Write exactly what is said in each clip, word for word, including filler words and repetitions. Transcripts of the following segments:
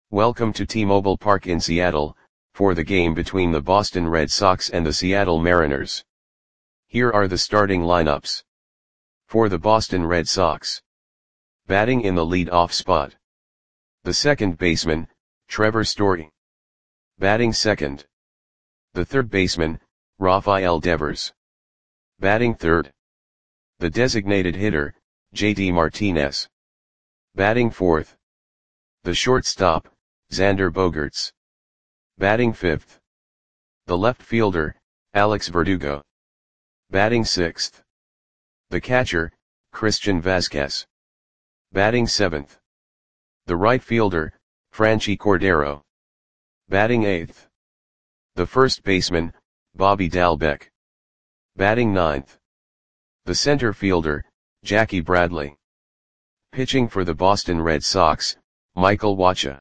Welcome to T-Mobile Park in Seattle, for the game between the Boston Red Sox and the Seattle Mariners. Here are the starting lineups. For the Boston Red Sox. Batting in the lead-off spot. The second baseman, Trevor Story. Batting second. The third baseman, Rafael Devers. Batting third. The designated hitter, J D Martinez. Batting fourth. The shortstop, Xander Bogaerts. Batting fifth. The left fielder, Alex Verdugo. Batting sixth. The catcher, Christian Vazquez. Batting seventh. The right fielder, Franchy Cordero. Batting eighth. The first baseman, Bobby Dalbec. Batting ninth. The center fielder, Jackie Bradley. Pitching for the Boston Red Sox, Michael Wacha.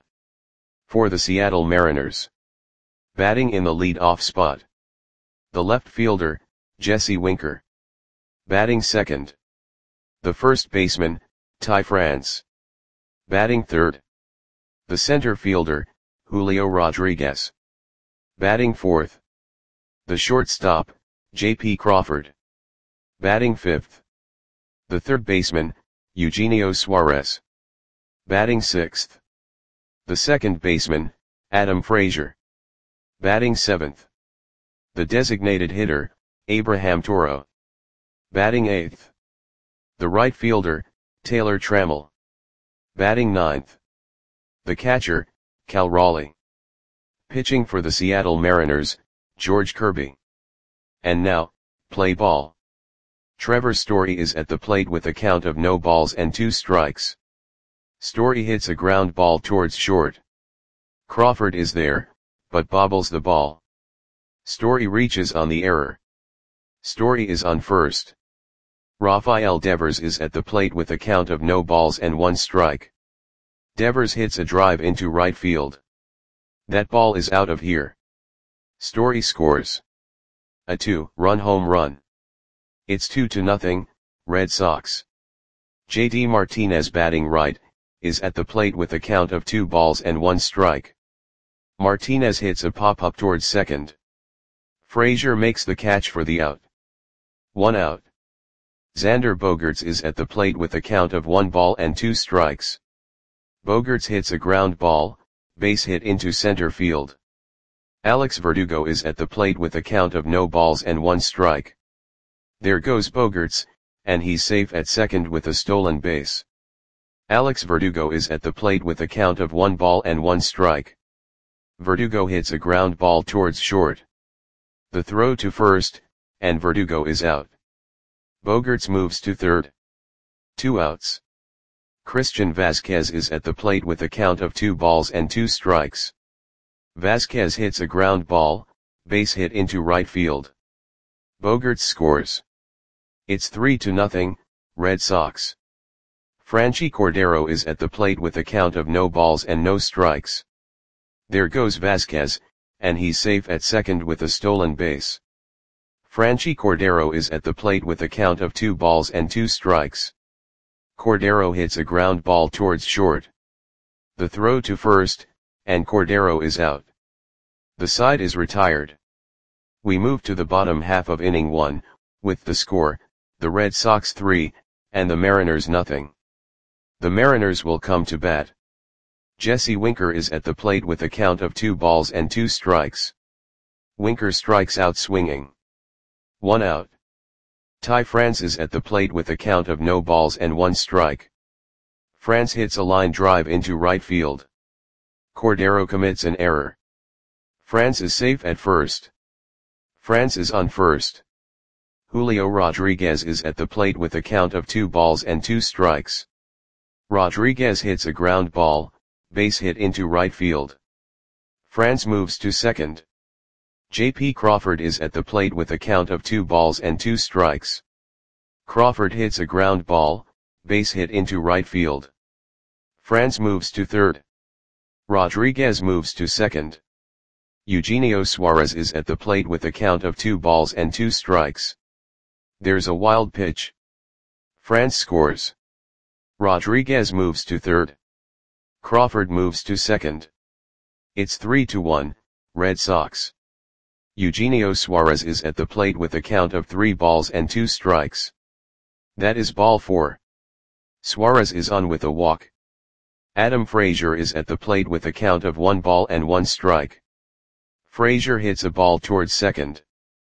For the Seattle Mariners. Batting in the lead-off spot. The left fielder, Jesse Winker. Batting second. The first baseman, Ty France. Batting third. The center fielder, Julio Rodriguez. Batting fourth. The shortstop, J P Crawford. Batting fifth. The third baseman, Eugenio Suarez. Batting sixth. The second baseman, Adam Frazier. Batting seventh. The designated hitter, Abraham Toro. Batting eighth. The right fielder, Taylor Trammell. Batting ninth. The catcher, Cal Raleigh. Pitching for the Seattle Mariners, George Kirby. And now, play ball. Trevor Story is at the plate with a count of no balls and two strikes. Story hits a ground ball towards short. Crawford is there, but bobbles the ball. Story reaches on the error. Story is on first. Rafael Devers is at the plate with a count of no balls and one strike. Devers hits a drive into right field. That ball is out of here. Story scores a two-run home run. It's two to nothing, Red Sox. J D Martinez, batting right, is at the plate with a count of two balls and one strike. Martinez hits a pop-up towards second. Frazier makes the catch for the out. One out. Xander Bogaerts is at the plate with a count of one ball and two strikes. Bogaerts hits a ground ball, base hit into center field. Alex Verdugo is at the plate with a count of no balls and one strike. There goes Bogaerts, and he's safe at second with a stolen base. Alex Verdugo is at the plate with a count of one ball and one strike. Verdugo hits a ground ball towards short. The throw to first, and Verdugo is out. Bogaerts moves to third. Two outs. Christian Vazquez is at the plate with a count of two balls and two strikes. Vazquez hits a ground ball, base hit into right field. Bogaerts scores. It's three to nothing, Red Sox. Franchy Cordero is at the plate with a count of no balls and no strikes. There goes Vazquez, and he's safe at second with a stolen base. Franchy Cordero is at the plate with a count of two balls and two strikes. Cordero hits a ground ball towards short. The throw to first, and Cordero is out. The side is retired. We move to the bottom half of inning one, with the score, the Red Sox three, and the Mariners nothing. The Mariners will come to bat. Jesse Winker is at the plate with a count of two balls and two strikes. Winker strikes out swinging. One out. Ty France is at the plate with a count of no balls and one strike. France hits a line drive into right field. Cordero commits an error. France is safe at first. France is on first. Julio Rodriguez is at the plate with a count of two balls and two strikes. Rodriguez hits a ground ball, base hit into right field. France moves to second. J P Crawford is at the plate with a count of two balls and two strikes. Crawford hits a ground ball, base hit into right field. France moves to third. Rodriguez moves to second. Eugenio Suarez is at the plate with a count of two balls and two strikes. There's a wild pitch. France scores. Rodriguez moves to third. Crawford moves to second. It's three to one, Red Sox. Eugenio Suarez is at the plate with a count of three balls and two strikes. That is ball four. Suarez is on with a walk. Adam Frazier is at the plate with a count of one ball and one strike. Frazier hits a ball towards second.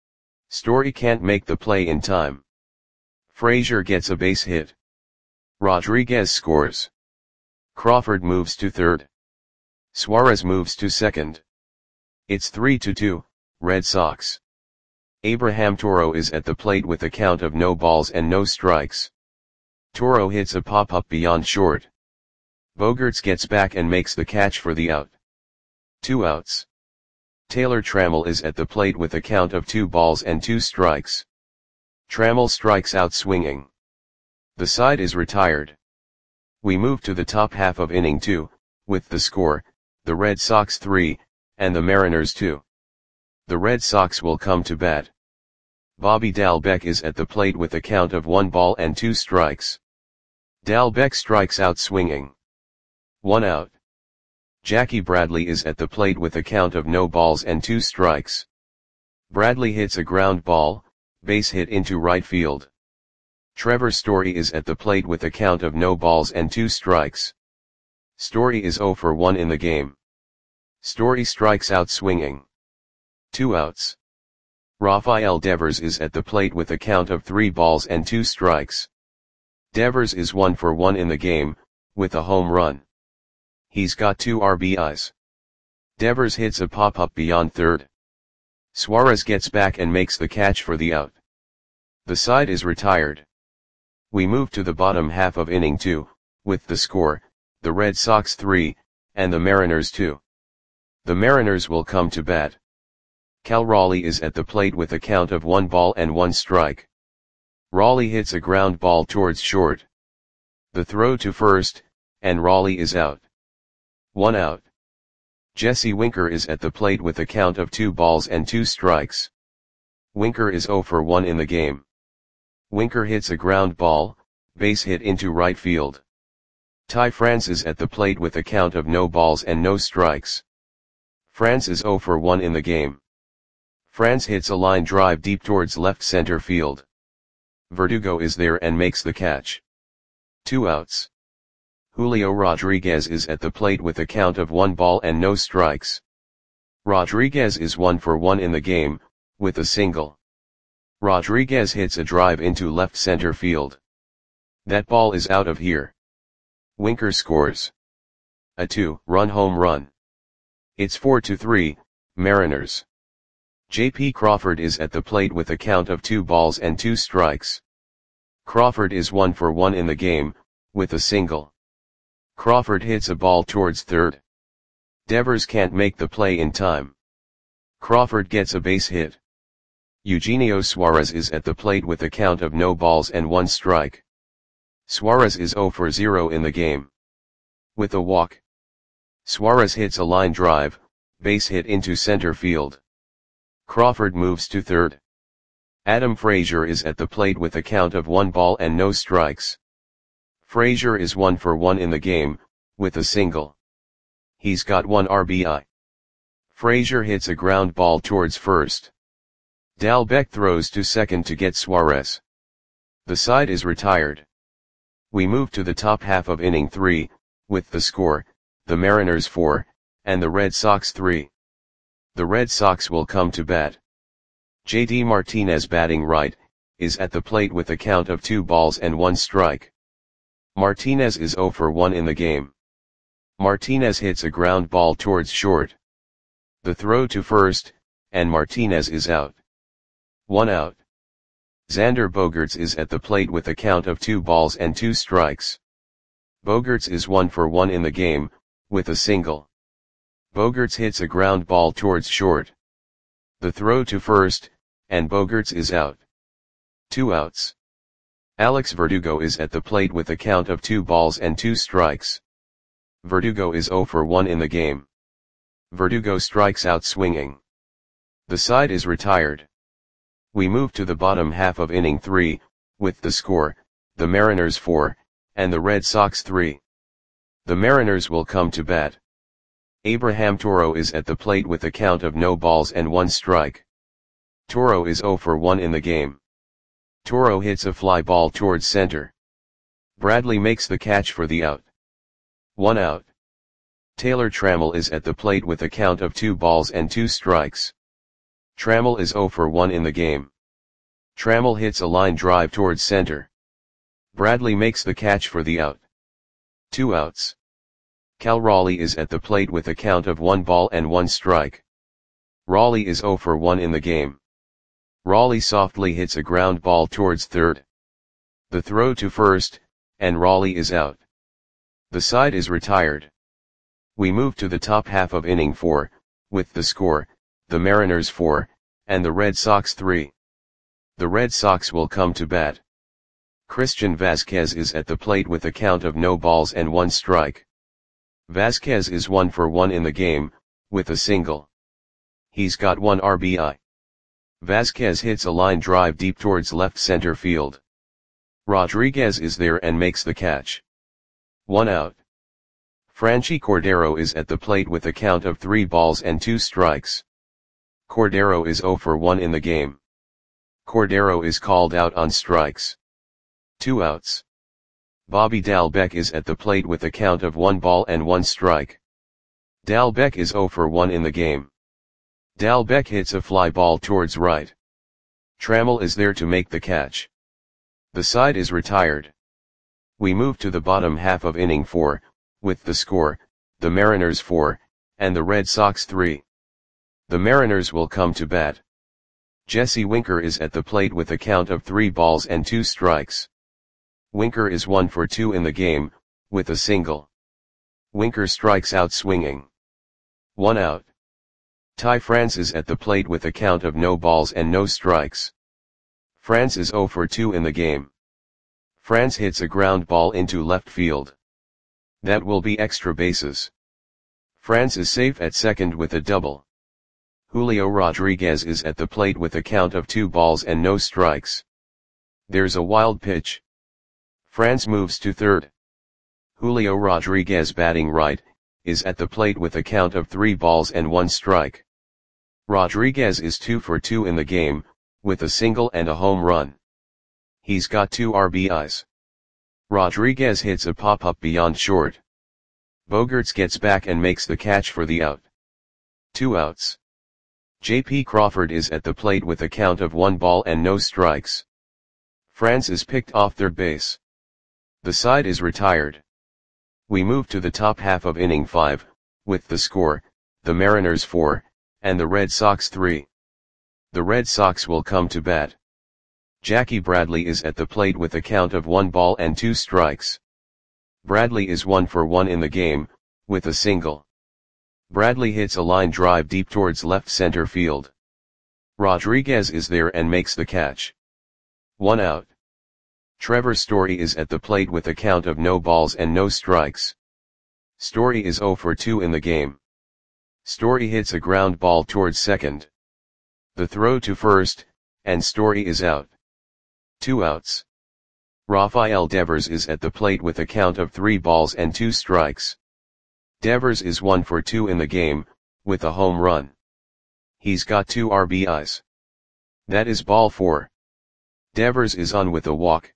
Story can't make the play in time. Frazier gets a base hit. Rodriguez scores. Crawford moves to third. Suarez moves to second. It's three to two, Red Sox. Abraham Toro is at the plate with a count of no balls and no strikes. Toro hits a pop-up beyond short. Bogaerts gets back and makes the catch for the out. Two outs. Taylor Trammell is at the plate with a count of two balls and two strikes. Trammell strikes out swinging. The side is retired. We move to the top half of inning two, with the score, the Red Sox three, and the Mariners two. The Red Sox will come to bat. Bobby Dalbec is at the plate with a count of one ball and two strikes. Dalbec strikes out swinging. One out. Jackie Bradley is at the plate with a count of no balls and two strikes. Bradley hits a ground ball, base hit into right field. Trevor Story is at the plate with a count of no balls and two strikes. Story is oh for one in the game. Story strikes out swinging. Two outs. Rafael Devers is at the plate with a count of three balls and two strikes. Devers is one for one in the game, with a home run. He's got two R B Is. Devers hits a pop-up beyond third. Suarez gets back and makes the catch for the out. The side is retired. We move to the bottom half of inning two, with the score, the Red Sox three, and the Mariners two. The Mariners will come to bat. Cal Raleigh is at the plate with a count of one ball and one strike. Raleigh hits a ground ball towards short. The throw to first, and Raleigh is out. One out. Jesse Winker is at the plate with a count of two balls and two strikes. Winker is oh for one in the game. Winker hits a ground ball, base hit into right field. Ty France is at the plate with a count of no balls and no strikes. France is oh for one in the game. France hits a line drive deep towards left center field. Verdugo is there and makes the catch. Two outs. Julio Rodriguez is at the plate with a count of one ball and no strikes. Rodriguez is one for one in the game, with a single. Rodriguez hits a drive into left center field. That ball is out of here. Winker scores a two-run home run. It's four to three, Mariners. J P Crawford is at the plate with a count of two balls and two strikes. Crawford is one for one in the game, with a single. Crawford hits a ball towards third. Devers can't make the play in time. Crawford gets a base hit. Eugenio Suarez is at the plate with a count of no balls and one strike. Suarez is oh for zero in the game. With a walk. Suarez hits a line drive, base hit into center field. Crawford moves to third. Adam Frazier is at the plate with a count of one ball and no strikes. Frazier is one for one in the game, with a single. He's got one R B I. Frazier hits a ground ball towards first. Dalbec throws to second to get Suarez. The side is retired. We move to the top half of inning three, with the score, the Mariners four, and the Red Sox three. The Red Sox will come to bat. J D Martinez, batting right, is at the plate with a count of two balls and one strike. Martinez is oh for one in the game. Martinez hits a ground ball towards short. The throw to first, and Martinez is out. One out. Xander Bogaerts is at the plate with a count of two balls and two strikes. Bogaerts is one for one in the game, with a single. Bogaerts hits a ground ball towards short. The throw to first, and Bogaerts is out. Two outs. Alex Verdugo is at the plate with a count of two balls and two strikes. Verdugo is oh for one in the game. Verdugo strikes out swinging. The side is retired. We move to the bottom half of inning three, with the score, the Mariners four, and the Red Sox three. The Mariners will come to bat. Abraham Toro is at the plate with a count of no balls and one strike. Toro is zero for one in the game. Toro hits a fly ball towards center. Bradley makes the catch for the out. One out. Taylor Trammell is at the plate with a count of two balls and two strikes. Trammell is zero for one in the game. Trammell hits a line drive towards center. Bradley makes the catch for the out. Two outs. Cal Raleigh is at the plate with a count of one ball and one strike. Raleigh is zero for one in the game. Raleigh softly hits a ground ball towards third. The throw to first, and Raleigh is out. The side is retired. We move to the top half of inning four, with the score, the Mariners four, and the Red Sox three. The Red Sox will come to bat. Christian Vazquez is at the plate with a count of no balls and one strike. Vazquez is one for one in the game, with a single. He's got one R B I. Vazquez hits a line drive deep towards left center field. Rodriguez is there and makes the catch. One out. Franchy Cordero is at the plate with a count of three balls and two strikes. Cordero is zero for one in the game. Cordero is called out on strikes. Two outs. Bobby Dalbec is at the plate with a count of one ball and one strike. Dalbec is zero for one in the game. Dalbec hits a fly ball towards right. Trammell is there to make the catch. The side is retired. We move to the bottom half of inning four, with the score, the Mariners four, and the Red Sox three. The Mariners will come to bat. Jesse Winker is at the plate with a count of three balls and two strikes. Winker is one for two in the game, with a single. Winker strikes out swinging. One out. Ty France is at the plate with a count of no balls and no strikes. France is zero for two in the game. France hits a ground ball into left field. That will be extra bases. France is safe at second with a double. Julio Rodriguez is at the plate with a count of two balls and no strikes. There's a wild pitch. France moves to third. Julio Rodriguez, batting right, is at the plate with a count of three balls and one strike. Rodriguez is two for two in the game, with a single and a home run. He's got two R B Is. Rodriguez hits a pop-up beyond short. Bogaerts gets back and makes the catch for the out. Two outs. J P Crawford is at the plate with a count of one ball and no strikes. France is picked off third base. The side is retired. We move to the top half of inning five, with the score, the Mariners four, and the Red Sox three. The Red Sox will come to bat. Jackie Bradley is at the plate with a count of one ball and two strikes. Bradley is one for one in the game, with a single. Bradley hits a line drive deep towards left center field. Rodriguez is there and makes the catch. One out. Trevor Story is at the plate with a count of no balls and no strikes. Story is zero for two in the game. Story hits a ground ball towards second. The throw to first, and Story is out. Two outs. Rafael Devers is at the plate with a count of three balls and two strikes. Devers is one for two in the game, with a home run. He's got two R B Is. That is ball four. Devers is on with a walk.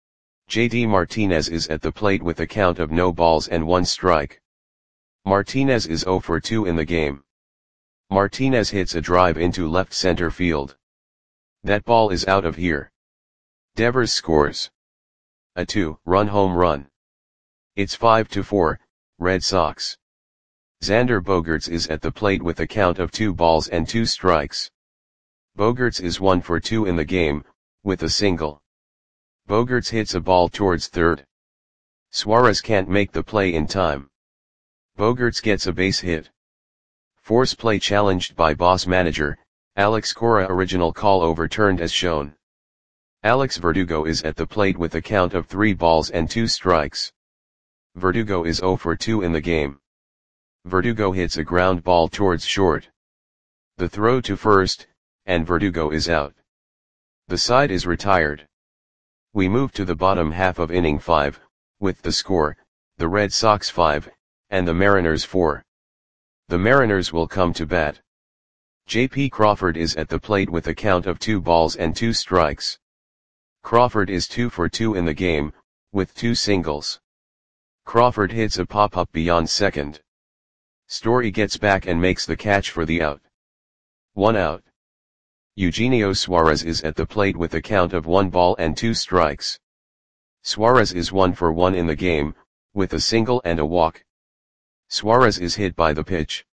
J D Martinez is at the plate with a count of no balls and one strike. Martinez is zero for two in the game. Martinez hits a drive into left center field. That ball is out of here. Devers scores a two-run home run. It's five to four, Red Sox. Xander Bogaerts is at the plate with a count of two balls and two strikes. Bogaerts is one for two in the game, with a single. Bogaerts hits a ball towards third. Suarez can't make the play in time. Bogaerts gets a base hit. Force play challenged by boss manager, Alex Cora. Original call overturned as shown. Alex Verdugo is at the plate with a count of three balls and two strikes. Verdugo is zero for two in the game. Verdugo hits a ground ball towards short. The throw to first, and Verdugo is out. The side is retired. We move to the bottom half of inning five, with the score, the Red Sox five, and the Mariners four. The Mariners will come to bat. J P Crawford is at the plate with a count of two balls and two strikes. Crawford is two for two in the game, with two singles. Crawford hits a pop-up beyond second. Story gets back and makes the catch for the out. One out. Eugenio Suarez is at the plate with a count of one ball and two strikes. Suarez is one for one in the game, with a single and a walk. Suarez is hit by the pitch.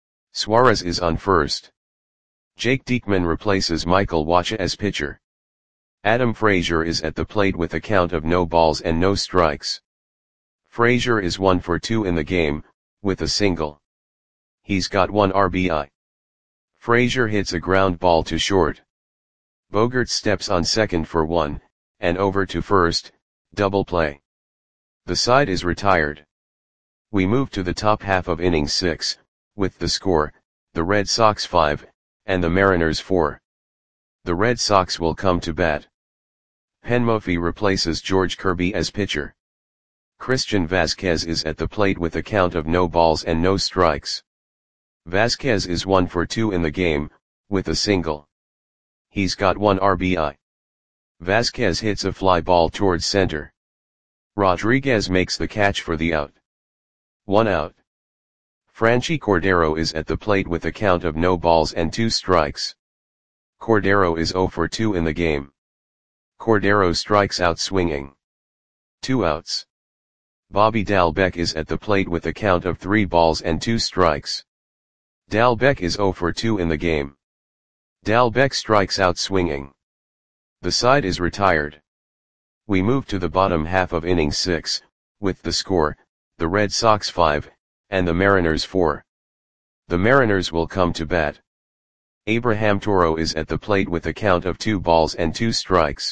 Suarez is on first. Jake Diekman replaces Michael Wacha as pitcher. Adam Frazier is at the plate with a count of no balls and no strikes. Frazier is one for two in the game, with a single. He's got one R B I. Frazier hits a ground ball to short. Bogart steps on second for one, and over to first, double play. The side is retired. We move to the top half of inning six, with the score, the Red Sox five, and the Mariners four. The Red Sox will come to bat. Penn Murphy replaces George Kirby as pitcher. Christian Vasquez is at the plate with a count of no balls and no strikes. Vasquez is one for two in the game, with a single. He's got one R B I. Vasquez hits a fly ball towards center. Rodriguez makes the catch for the out. One out. Franchy Cordero is at the plate with a count of no balls and two strikes. Cordero is zero for two in the game. Cordero strikes out swinging. Two outs. Bobby Dalbec is at the plate with a count of three balls and two strikes. Dalbec is zero for two in the game. Dalbec strikes out swinging. The side is retired. We move to the bottom half of inning six, with the score, the Red Sox five, and the Mariners four. The Mariners will come to bat. Abraham Toro is at the plate with a count of two balls and two strikes.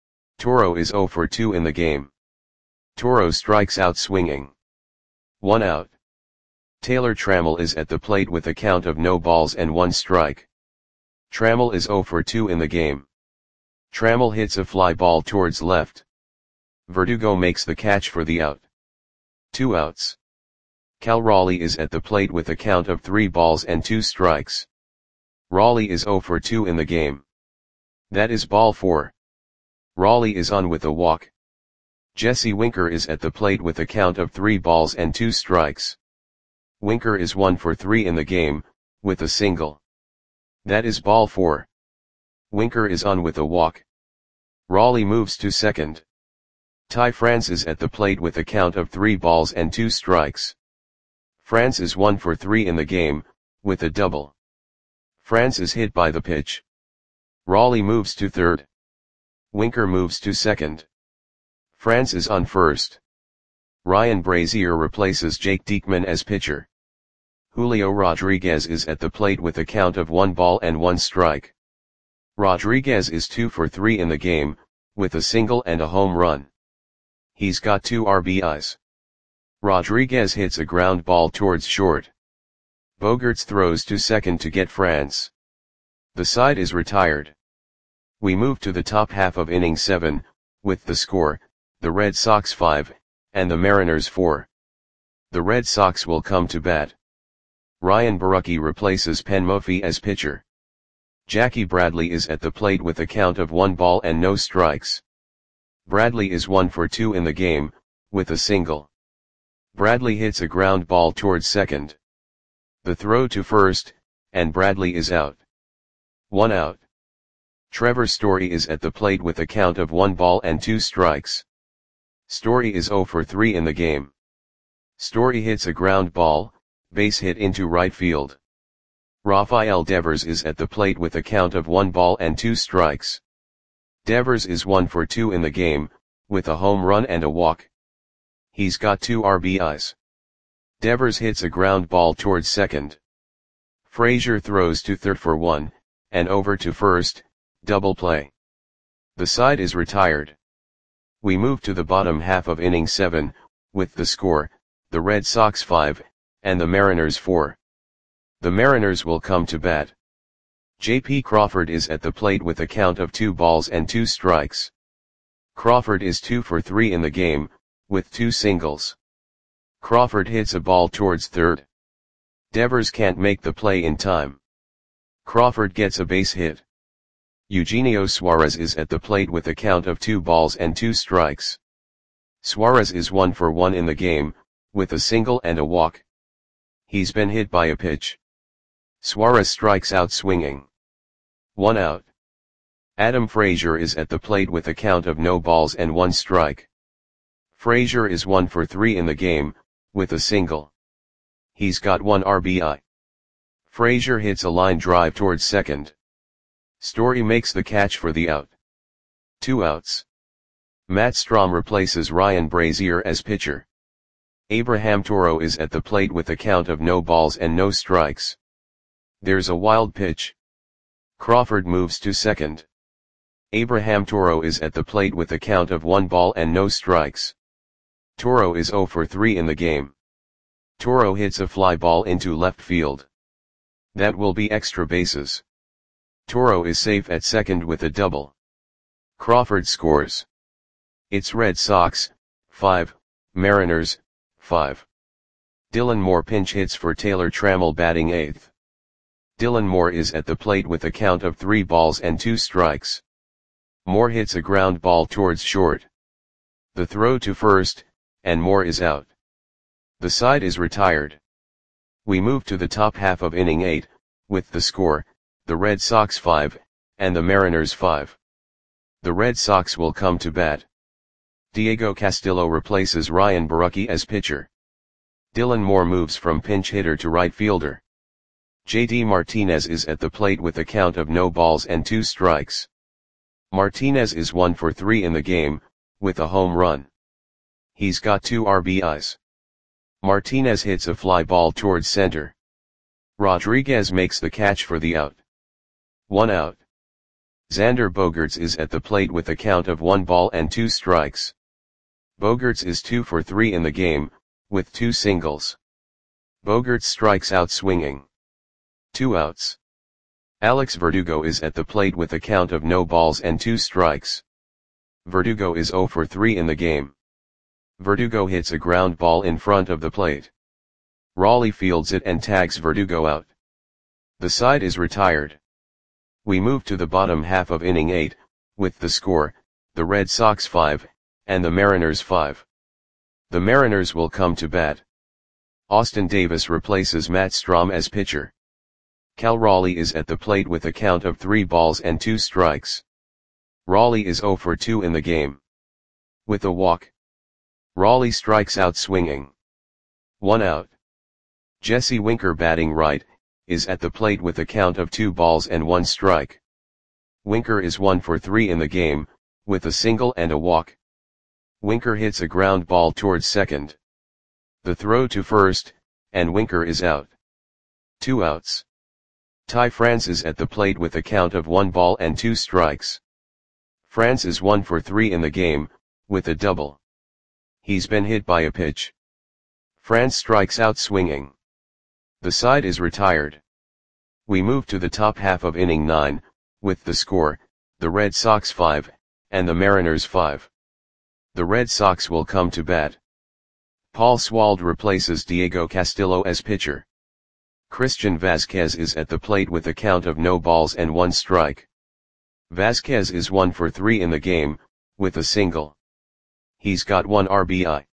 Toro is zero for two in the game. Toro strikes out swinging. One out. Taylor Trammell is at the plate with a count of no balls and one strike. Trammell is zero for two in the game. Trammell hits a fly ball towards left. Verdugo makes the catch for the out. Two outs. Cal Raleigh is at the plate with a count of three balls and two strikes. Raleigh is zero for two in the game. That is ball four. Raleigh is on with a walk. Jesse Winker is at the plate with a count of three balls and two strikes. Winker is one for three in the game, with a single. That is ball four. Winker is on with a walk. Raleigh moves to second. Ty France is at the plate with a count of three balls and two strikes. France is one for three in the game, with a double. France is hit by the pitch. Raleigh moves to third. Winker moves to second. France is on first. Ryan Brazier replaces Jake Diekman as pitcher. Julio Rodriguez is at the plate with a count of one ball and one strike. Rodriguez is two for three in the game, with a single and a home run. He's got two R B Is. Rodriguez hits a ground ball towards short. Bogaerts throws to second to get France. The side is retired. We move to the top half of inning seven, with the score, the Red Sox five, and the Mariners four. The Red Sox will come to bat. Ryan Borucki replaces Penn Murphy as pitcher. Jackie Bradley is at the plate with a count of one ball and no strikes. Bradley is one for two in the game, with a single. Bradley hits a ground ball towards second. The throw to first, and Bradley is out. One out. Trevor Story is at the plate with a count of one ball and two strikes. Story is zero for three in the game. Story hits a ground ball, base hit into right field. Rafael Devers is at the plate with a count of one ball and two strikes. Devers is one for two in the game, with a home run and a walk. He's got two R B Is. Devers hits a ground ball towards second. Frazier throws to third for one, and over to first, double play. The side is retired. We move to the bottom half of inning seven, with the score, the Red Sox five, and the Mariners four. The Mariners will come to bat. J P Crawford is at the plate with a count of two balls and two strikes. Crawford is two for three in the game, with two singles. Crawford hits a ball towards third. Devers can't make the play in time. Crawford gets a base hit. Eugenio Suarez is at the plate with a count of two balls and two strikes. Suarez is one for one in the game, with a single and a walk. He's been hit by a pitch. Suarez strikes out swinging. One out. Adam Frazier is at the plate with a count of no balls and one strike. Frazier is one for three in the game, with a single. He's got one R B I. Frazier hits a line drive towards second. Story makes the catch for the out. Two outs. Matt Strahm replaces Ryan Brazier as pitcher. Abraham Toro is at the plate with a count of no balls and no strikes. There's a wild pitch. Crawford moves to second. Abraham Toro is at the plate with a count of one ball and no strikes. Toro is zero for three in the game. Toro hits a fly ball into left field. That will be extra bases. Toro is safe at second with a double. Crawford scores. It's Red Sox, five, Mariners, five. Dylan Moore pinch hits for Taylor Trammell batting eighth. Dylan Moore is at the plate with a count of three balls and two strikes. Moore hits a ground ball towards short. The throw to first, and Moore is out. The side is retired. We move to the top half of inning eight, with the score, the Red Sox five, and the Mariners five. The Red Sox will come to bat. Diego Castillo replaces Ryan Borucki as pitcher. Dylan Moore moves from pinch hitter to right fielder. J D Martinez is at the plate with a count of no balls and two strikes. Martinez is one for three in the game, with a home run. He's got two R B Is. Martinez hits a fly ball towards center. Rodriguez makes the catch for the out. One out. Xander Bogaerts is at the plate with a count of one ball and two strikes. Bogaerts is two for three in the game, with two singles. Bogaerts strikes out swinging. Two outs. Alex Verdugo is at the plate with a count of no balls and two strikes. Verdugo is zero for three in the game. Verdugo hits a ground ball in front of the plate. Raleigh fields it and tags Verdugo out. The side is retired. We move to the bottom half of inning eight, with the score, the Red Sox five, and the Mariners five. The Mariners will come to bat. Austin Davis replaces Matt Strahm as pitcher. Cal Raleigh is at the plate with a count of three balls and two strikes. Raleigh is zero for two in the game. With a walk. Raleigh strikes out swinging. One out. Jesse Winker batting right, is at the plate with a count of two balls and one strike. Winker is one for three in the game, with a single and a walk. Winker hits a ground ball towards second. The throw to first, and Winker is out. Two outs. Ty France is at the plate with a count of one ball and two strikes. France is one for three in the game, with a double. He's been hit by a pitch. France strikes out swinging. The side is retired. We move to the top half of inning nine, with the score, the Red Sox five, and the Mariners five. The Red Sox will come to bat. Paul Swald replaces Diego Castillo as pitcher. Christian Vasquez is at the plate with a count of no balls and one strike. Vasquez is one for three in the game, with a single. He's got one R B I.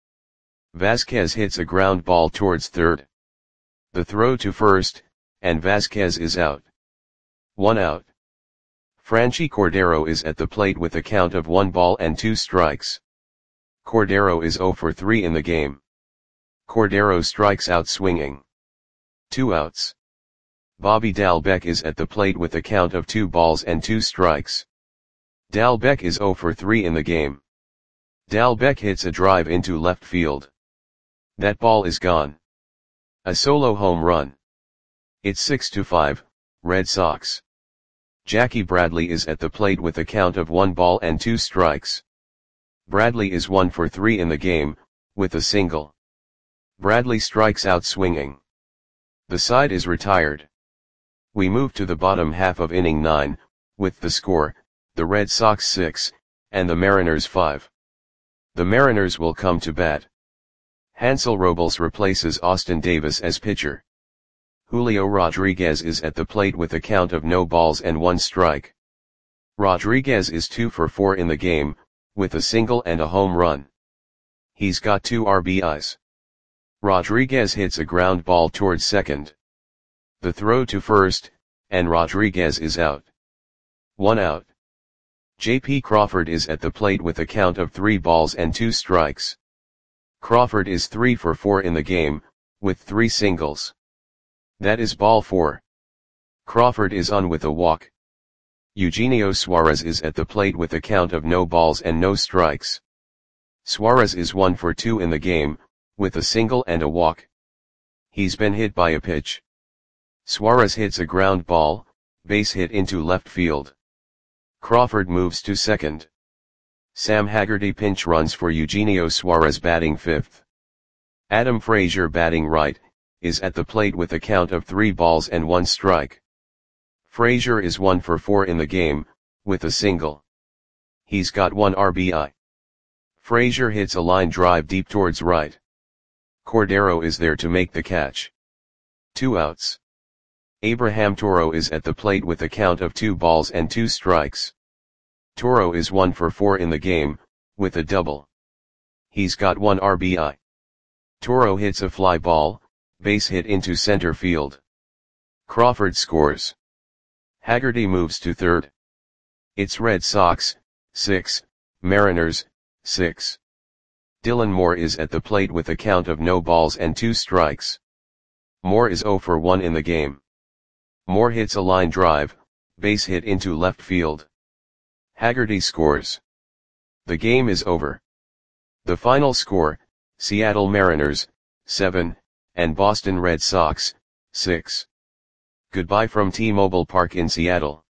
Vasquez hits a ground ball towards third. The throw to first, and Vasquez is out. One out. Franchy Cordero is at the plate with a count of one ball and two strikes. Cordero is zero for three in the game. Cordero strikes out swinging. Two outs. Bobby Dalbec is at the plate with a count of two balls and two strikes. Dalbec is zero for three in the game. Dalbec hits a drive into left field. That ball is gone. A solo home run. It's six to five, Red Sox. Jackie Bradley is at the plate with a count of one ball and two strikes. Bradley is one for three in the game, with a single. Bradley strikes out swinging. The side is retired. We move to the bottom half of inning nine, with the score, the Red Sox six, and the Mariners five. The Mariners will come to bat. Hansel Robles replaces Austin Davis as pitcher. Julio Rodriguez is at the plate with a count of no balls and one strike. Rodriguez is two for four in the game, with a single and a home run. He's got two R B Is. Rodriguez hits a ground ball towards second. The throw to first, and Rodriguez is out. One out. J P Crawford is at the plate with a count of three balls and two strikes. Crawford is three for four in the game, with three singles. That is ball four. Crawford is on with a walk. Eugenio Suarez is at the plate with a count of no balls and no strikes. Suarez is one for two in the game, with a single and a walk. He's been hit by a pitch. Suarez hits a ground ball, base hit into left field. Crawford moves to second. Sam Haggerty pinch runs for Eugenio Suarez batting fifth. Adam Frazier batting right, is at the plate with a count of three balls and one strike. Frazier is one for four in the game, with a single. He's got one R B I. Frazier hits a line drive deep towards right. Cordero is there to make the catch. Two outs. Abraham Toro is at the plate with a count of two balls and two strikes. Toro is one for four in the game, with a double. He's got one R B I. Toro hits a fly ball, base hit into center field. Crawford scores. Haggerty moves to third. It's Red Sox, six, Mariners, six. Dylan Moore is at the plate with a count of no balls and two strikes. Moore is zero for one in the game. Moore hits a line drive, base hit into left field. Haggerty scores. The game is over. The final score, Seattle Mariners, seven, and Boston Red Sox, six. Goodbye from T-Mobile Park in Seattle.